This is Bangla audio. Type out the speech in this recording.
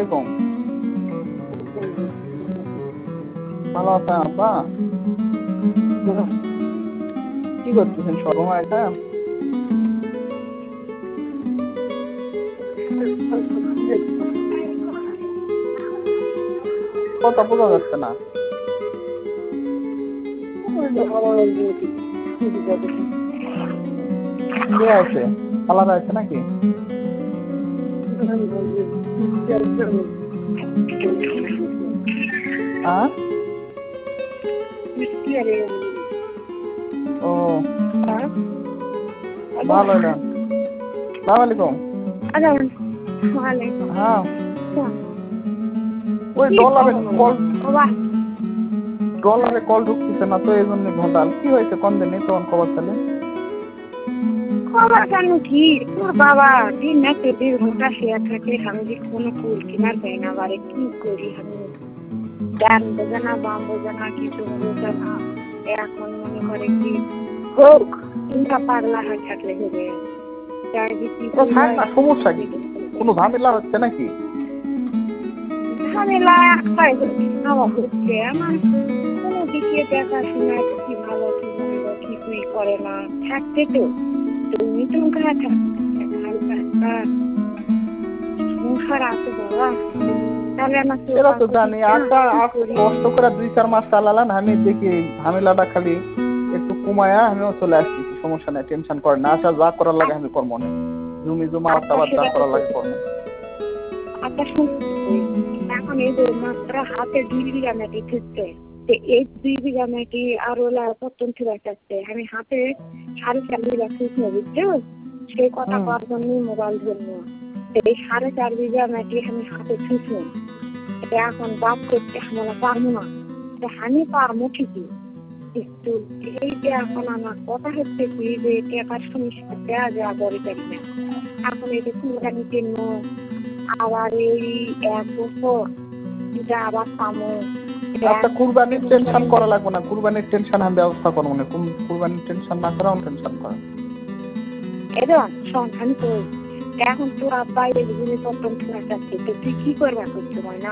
আলাইকুম। ভালো আছেন আপা? কি করতেছেন সর্বমা এটা? কথা বোঝা যাচ্ছে না। কে আছে? আলাদা আছে নাকি? ও ভালো না। সালাম আলাইকুম। হ্যাঁ ওই ডলারে কল ঢুকতেছে না তো এই জন্য ঘন্টাল কি হয়েছে কোন দিনে তখন খবর তাহলে খবর জানো কি তোর বাবা দিন না তো 2 ঘন্টা শেয়ার থাকে আমি কোনো কুল কিনার দেয় না বারে কি করি আমি ডান বোঝে না বাম বোঝে না কিছু বোঝে না এখন মনে করে কি হোক চিন্তা পাগলা হয়ে থাকলে হবে সমস্যা কি কোনো ঝামেলা হচ্ছে নাকি? ঝামেলা হচ্ছে আমার কোনো দিকে দেখাশোনা কি ভালো কি মন্দ কিছুই করে না থাকতে তো তুমি তো সংসার আছে বাবা তাহলে আমার এরা তো জানি কষ্ট করে 2-4 মাস চালালাম আমি দেখি ঝামেলাটা খালি একটু কমায়া আমিও চলে আসতেছি সমস্যা নাই টেনশন করে না আসা যা করার লাগে আমি করবো না জমি জমা আবার যা করার লাগে করবো এখন এই যে মাত্র হাতে 2 বিঘা মাটি থাকছে এই 2 বিঘা মাটি আরো পত্তন ফিরে আসছে আমি হাতে 4.5 বিঘা খুঁজে বুঝছো সেই কথা করার জন্য মোবাইল ধরবো এই 4.5 বিঘা মাটি আমি হাতে খুঁজছি এখন বাদ করতে আমরা পারবো না আমি পারবো ঠিকই কিন্তু এই যে এখন আমার কথা হচ্ছে কি যে টাকার সমস্যা দেওয়া যাওয়া বড় পারি না এখন এই যে কুরবানি জন্য আবার এই 1 বছর এটা আবার পাবো আচ্ছা কুরবানির টেনশন করা লাগবে না কুরবানির টেনশন আমি ব্যবস্থা করবো না কুরবানির টেনশন না করাও টেনশন করা এটা সংখ্যান তো এখন তোর আব্বা এই জিনিস প্রথম ঠিক আছে তুই কি করবা করছো না